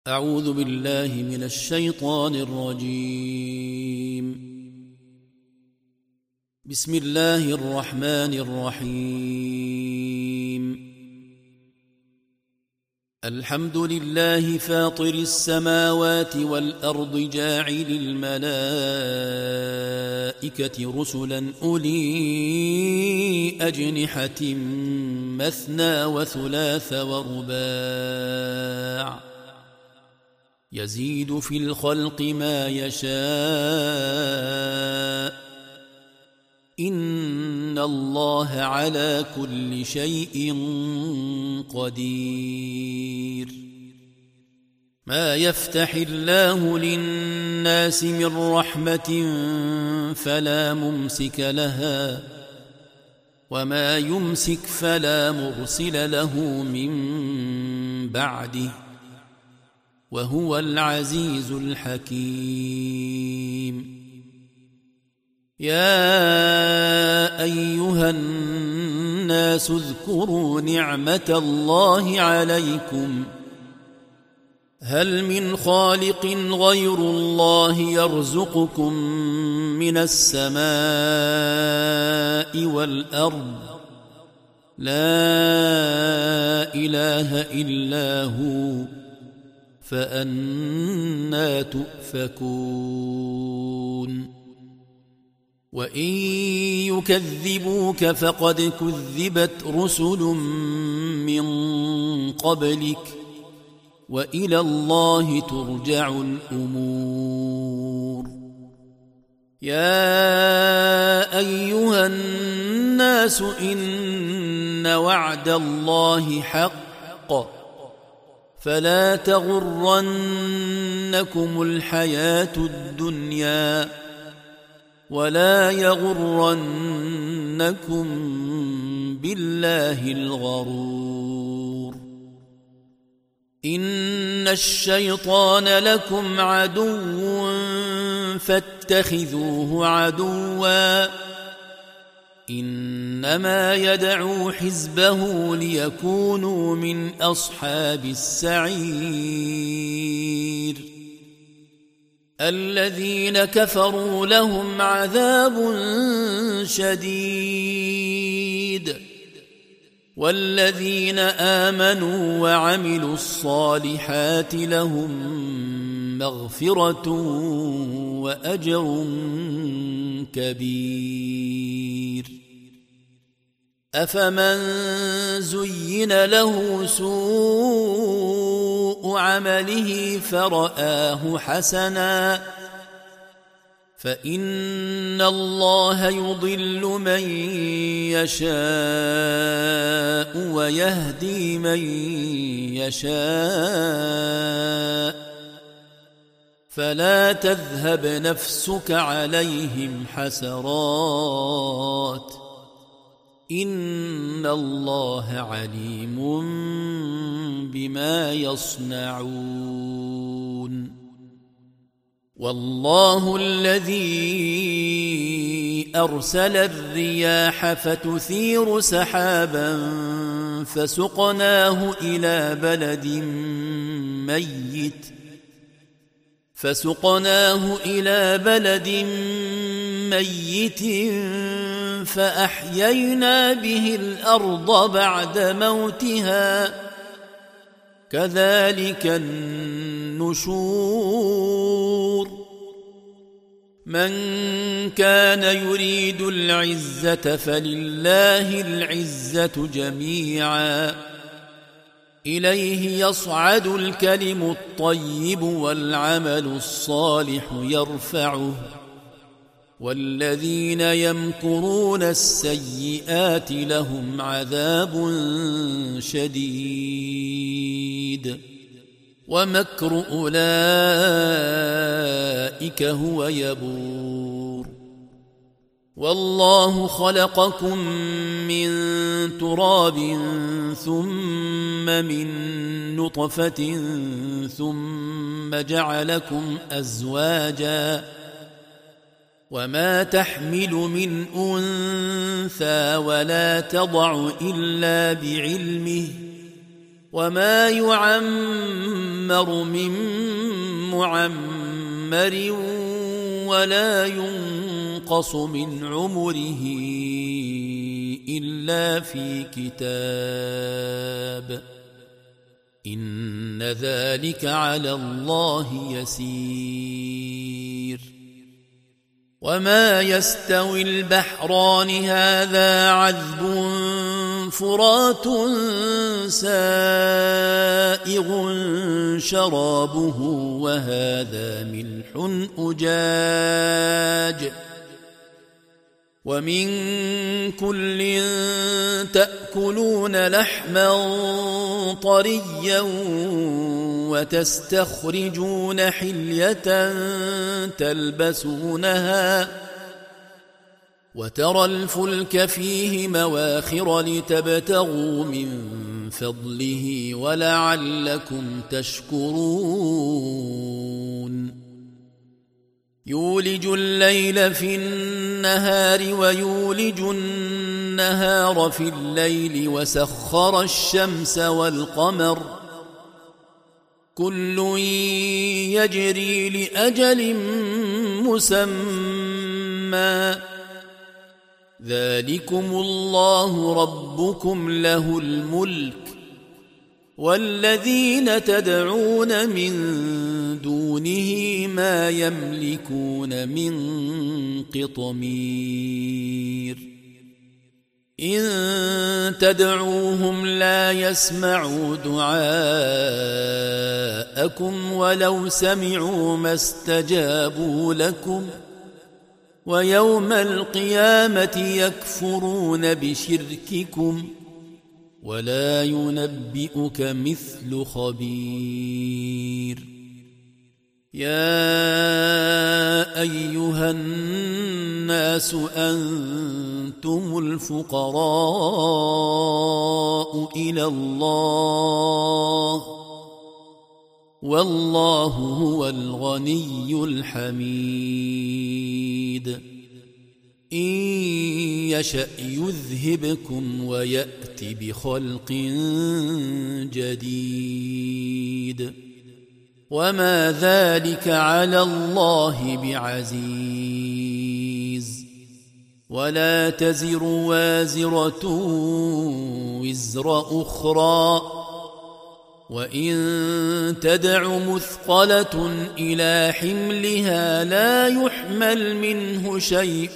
أعوذ بالله من الشيطان الرجيم. بسم الله الرحمن الرحيم. الحمد لله فاطر السماوات والأرض جاعل الملائكة رسلا أولي أجنحة مثنى وثلاث ورباع يزيد في الخلق ما يشاء إن الله على كل شيء قدير. ما يفتح الله للناس من رحمة فلا ممسك لها وما يمسك فلا مرسل له من بعده وهو العزيز الحكيم. يا أيها الناس اذكروا نعمة الله عليكم هل من خالق غير الله يرزقكم من السماء والأرض لا إله إلا هو فأنى تؤفكون. وإن يكذبوك فقد كذبت رسل من قبلك وإلى الله ترجع الأمور. يا أيها الناس إن وعد الله حق فلا تغرنكم الحياة الدنيا ولا يغرنكم بالله الغرور. إن الشيطان لكم عدو فاتخذوه عدوا إنما يدعو حزبه ليكونوا من أصحاب السعير. الذين كفروا لهم عذاب شديد والذين آمنوا وعملوا الصالحات لهم مغفرة وأجر كبير. أفمن زين له سوء عمله فرآه حسنا فإن الله يضل من يشاء ويهدي من يشاء فلا تذهب نفسك عليهم حسرات إن الله عليم بما يصنعون. والله الذي أرسل الرياح فتثير سحابا فسقناه إلى بلد ميت فأحيينا به الأرض بعد موتها كذلك النشور. من كان يريد العزة فلله العزة جميعا إليه يصعد الكلم الطيب والعمل الصالح يرفعه والذين يمكرون السيئات لهم عذاب شديد ومكر أولئك هو يبور. والله خلقكم من تراب ثم من نطفة ثم جعلكم أزواجا وما تحمل من أنثى ولا تضع إلا بعلمه وما يعمر من معمر ولا ينقص من عمره إلا في كتاب إن ذلك على الله يسير وما يستوي البحران هذا عذب فرات سائغ شرابه وهذا ملح أجاج ومن كل تأكلون لحما طريا وتستخرجون حلية تلبسونها وترى الفلك فيه مواخر لتبتغوا من فضله ولعلكم تشكرون يولج الليل في النهار ويولج النهار في الليل وسخر الشمس والقمر كل يجري لأجل مسمى ذلكم الله ربكم له الملك والذين تدعون من دونه ما يملكون من قطمير إن تدعوهم لا يسمعوا دعاءكم ولو سمعوا ما استجابوا لكم ويوم القيامة يكفرون بشرككم ولا ينبئك مثل خبير يا أيها الناس أنتم الفقراء إلى الله والله هو الغني الحميد إن يشأ يذهبكم ويأت بخلق جديد وما ذلك على الله بعزيز ولا تزر وازرة وزر أخرى وإن تدع مثقلة إلى حملها لا يحمل منه شيء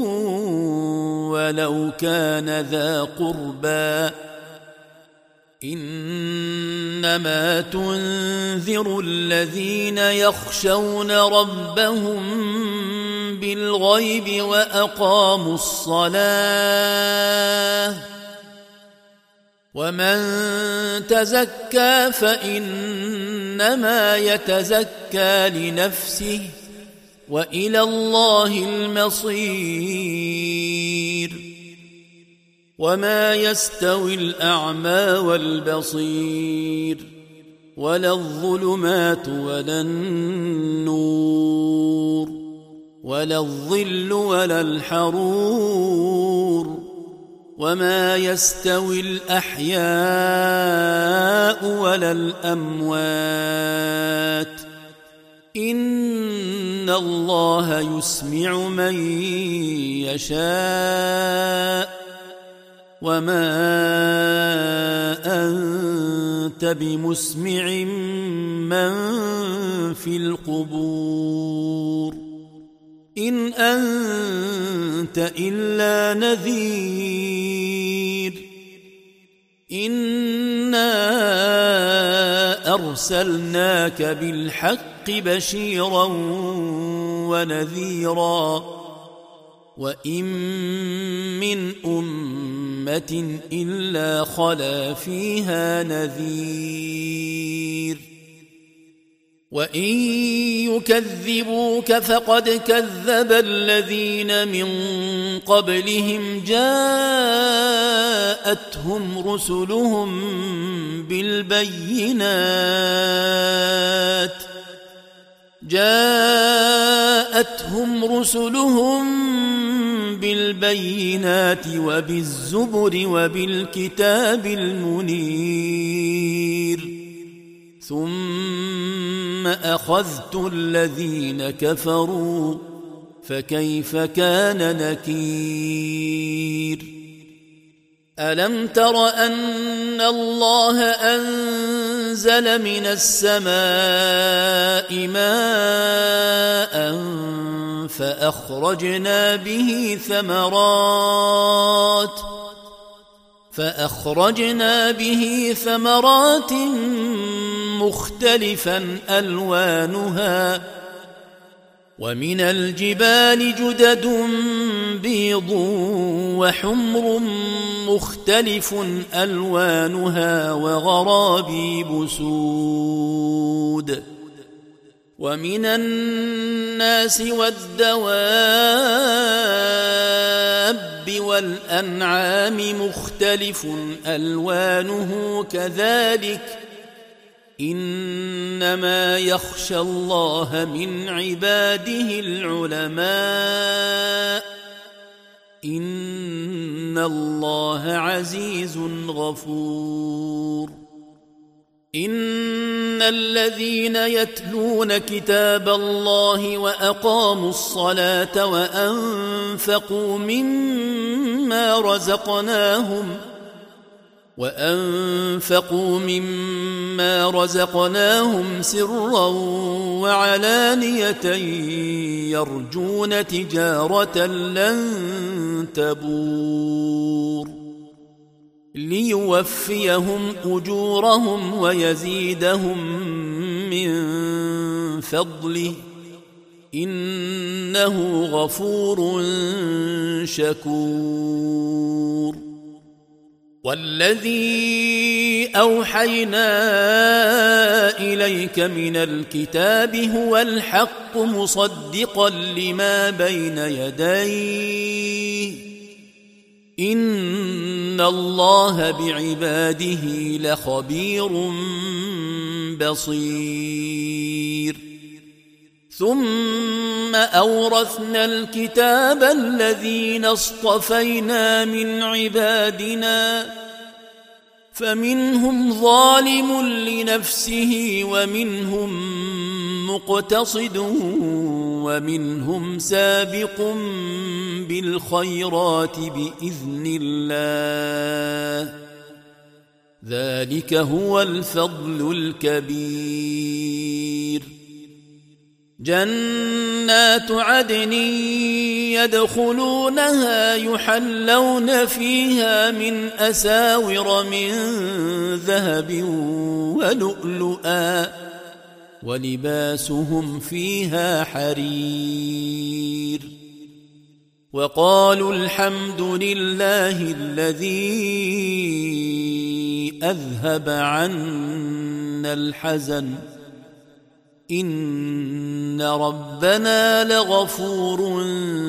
ولو كان ذا قربى إنما تنذر الذين يخشون ربهم بالغيب وأقاموا الصلاة ومن تزكى فإنما يتزكى لنفسه وإلى الله المصير وما يستوي الأعمى والبصير ولا الظلمات ولا النور ولا الظل ولا الحرور وما يستوي الأحياء ولا الأموات إن الله يسمع من يشاء وما أنت بمسمع من في القبور إن أنت إلا نذير إنا أرسلناك بالحق بشيرا ونذيرا وإن من أمة إلا خلا فيها نذير وإن يكذبوك فقد كذب الذين من قبلهم جاءتهم رسلهم بالبينات وبالزبر وبالكتاب المنير ثم أخذت الذين كفروا فكيف كان نكير ألم تر أن الله أنزل من السماء ماء فأخرجنا به ثمرات مختلفا ألوانها ومن الجبال جدد بيض وحمر مختلف ألوانها وغرابيب سود ومن الناس والدواب والأنعام مختلف ألوانه كذلك إنما يخشى الله من عباده العلماء إن الله عزيز غفور إن الذين يتلون كتاب الله وأقاموا الصلاة وأنفقوا مما رزقناهم سرا وعلانية يرجون تجارة لن تبور ليوفيهم أجورهم ويزيدهم من فضله إنه غفور شكور والذي أوحينا إليك من الكتاب هو الحق مصدقا لما بين يديه إن الله بعباده لخبير بصير ثم أورثنا الكتاب الذين اصطفينا من عبادنا فمنهم ظالم لنفسه ومنهم مقتصد ومنهم سابق بالخيرات بإذن الله ذلك هو الفضل الكبير جنات عدن يدخلونها يحلون فيها من أساور من ذهب ولؤلؤا ولباسهم فيها حرير وقالوا الحمد لله الذي أذهب عنا الحزن إن ربنا لغفور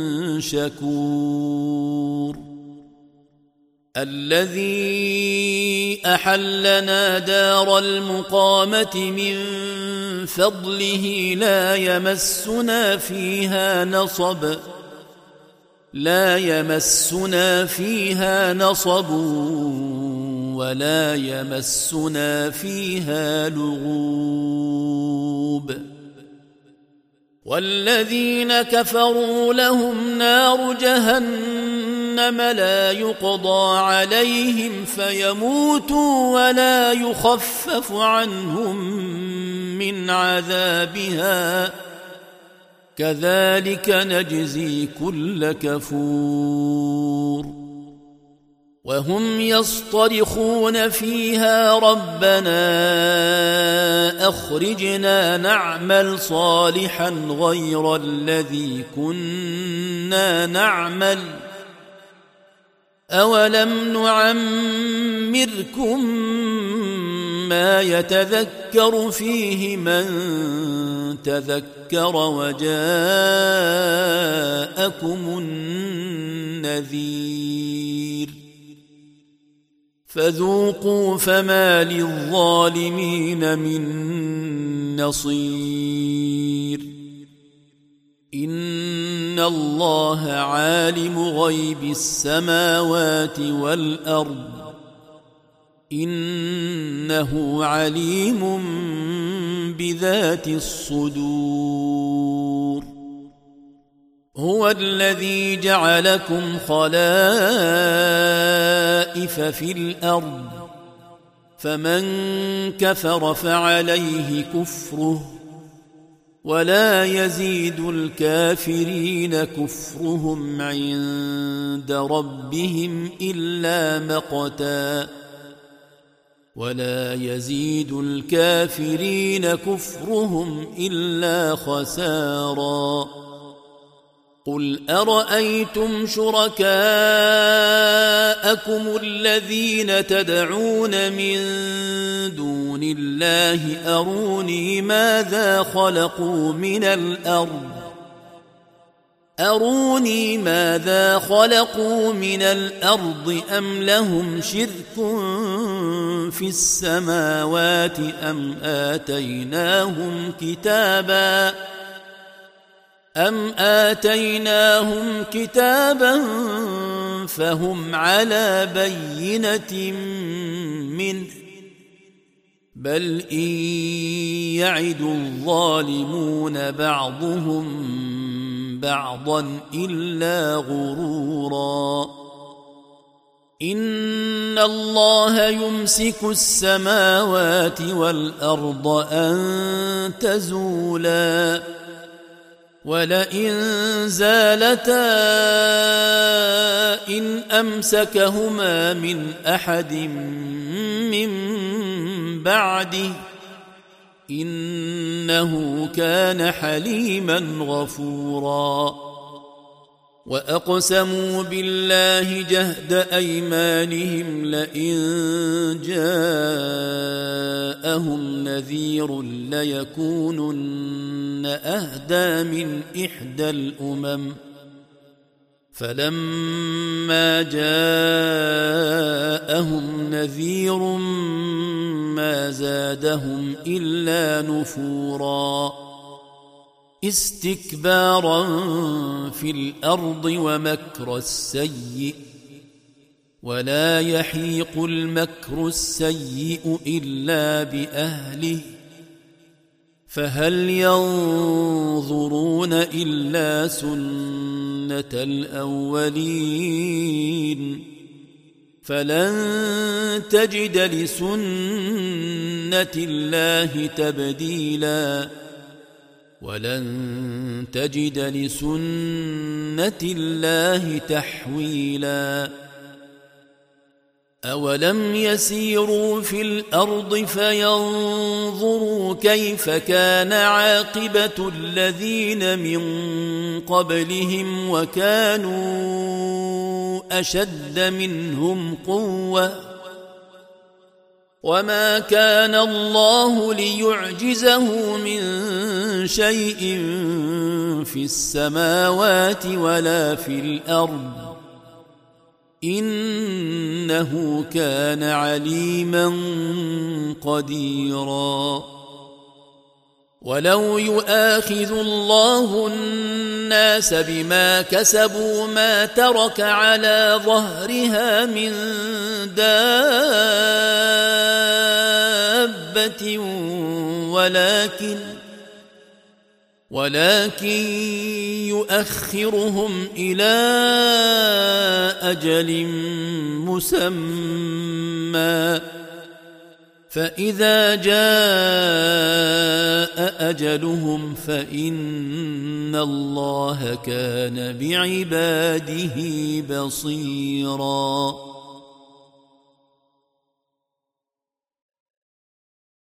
شكور الذي أحلنا دار المقامة من فضله لا يمسنا فيها نصب ولا يمسنا فيها لغوب والذين كفروا لهم نار جهنم لا يقضى عليهم فيموتوا ولا يخفف عنهم من عذابها كذلك نجزي كل كفور وهم يصطرخون فيها ربنا أخرجنا نعمل صالحا غير الذي كنا نعمل أولم نعمركم ما يتذكر فيه من تذكر وجاءكم النذير فذوقوا فما للظالمين من نصير إن إن الله عالم غيب السماوات والأرض إنه عليم بذات الصدور هو الذي جعلكم خلائف في الأرض فمن كفر فعليه كفره ولا يزيد الكافرين كفرهم عند ربهم إلا مقتا ولا يزيد الكافرين كفرهم إلا خسارا قل أرأيتم شركاءكم الذين تدعون من دون الله أروني ماذا خلقوا من الأرض أم لهم شرك في السماوات أم آتيناهم كتابا فهم على بينة منه بل إن يعد الظالمون بعضهم بعضا إلا غرورا إن الله يمسك السماوات والأرض أن تزولا ولئن زالتا إن أمسكهما من أحد من بعده إنه كان حليما غفورا وأقسموا بالله جهد أيمانهم لئن جاءهم نذير ليكونن أهدى من إحدى الأمم فلما جاءهم نذير ما زادهم إلا نفورا استكبارا في الأرض ومكر السيء ولا يحيق المكر السيء إلا بأهله فهل ينظرون إلا سنة الأولين فلن تجد لسنة الله تبديلا ولن تجد لسنة الله تحويلا أولم يسيروا في الأرض فينظروا كيف كان عاقبة الذين من قبلهم وكانوا أشد منهم قوة وما كان الله ليعجزه من شيء في السماوات ولا في الأرض إنه كان عليما قديرا ولو يؤاخذ الله الناس بما كسبوا ما ترك على ظهرها من دابة ولكن يؤخرهم إلى أجل مسمى فإذا جاء أجلهم فإن الله كان بعباده بصيراً